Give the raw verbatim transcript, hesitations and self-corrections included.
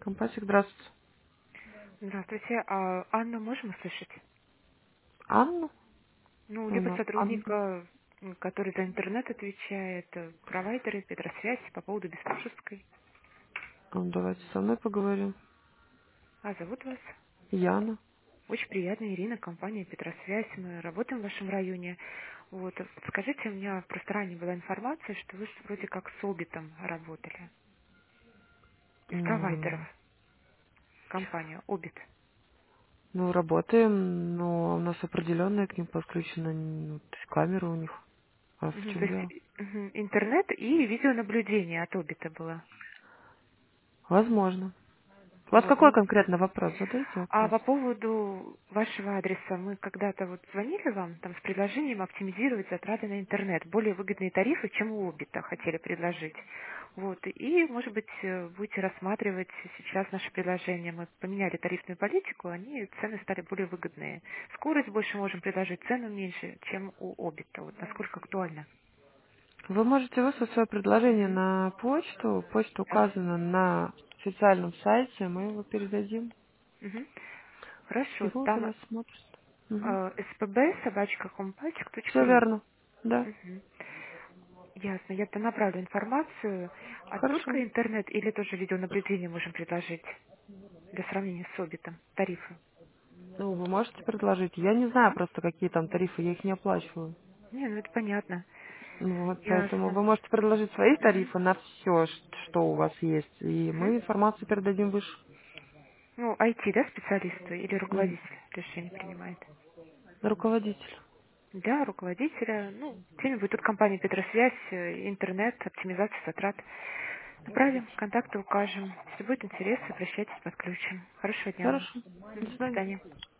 Компасик, здравствуйте. Здравствуйте. А Анну можем услышать? Анна? Ну, У либо нас Анна. сотрудника, м, который за интернет отвечает, э, провайдеры, Петросвязь по поводу Бестужевской. Ну, давайте со мной поговорим. А зовут вас? Яна. Очень приятно, Ирина, компания Петросвязь. Мы работаем в вашем районе. Вот, э, подскажите, у меня просто ранее была информация, что вы вроде как с Обитом работали. Из провайдеров. М, Компания Обит. Ну, работаем, но у нас определенная к ним подключена, ну, то есть камера у них. А в Мгм, то чем есть дело? мгм, интернет и видеонаблюдение от Обита было. Возможно. У вас Вот, какой ну, конкретно вопрос? Задайте а вопрос. по поводу вашего адреса, мы когда-то вот звонили вам там с предложением оптимизировать затраты на интернет, более выгодные тарифы, чем у Обита хотели предложить. Вот, и, может быть, э, будете рассматривать сейчас наше предложение. Мы поменяли тарифную политику, они, цены стали более выгодные. Скорость больше можем предложить, цену меньше, чем у Обита. Вот насколько актуально. Вы можете выслать свое предложение Мгм. на почту. Почта Да. указана на официальном сайте. Мы его передадим. Мгм. Хорошо, Его там рассмотрят. Угу. э, spb собачка компачек Все точка ру. верно. Да. Мгм. Ясно. Я то направлю информацию. А Хорошо. только интернет или тоже видеонаблюдение можем предложить для сравнения с Обитом? Тарифы. Ну, вы можете предложить. Я не знаю просто, какие там тарифы, я их не оплачиваю. Не, ну это понятно. Ну, вот поэтому Ясно. вы можете предложить свои Мгм. тарифы на все, что у вас есть, и Мгм. мы информацию передадим выше. Ну, ай ти, да, специалисты или М, руководитель решение принимает? Руководитель. Для руководителя, ну, где-нибудь тут компания Петросвязь, э, интернет, оптимизация затрат. Направим, контакты укажем. Если будет интерес, обращайтесь, подключим. Хорошего дня вам. Хорошо. До Мгм. До свидания. свидания.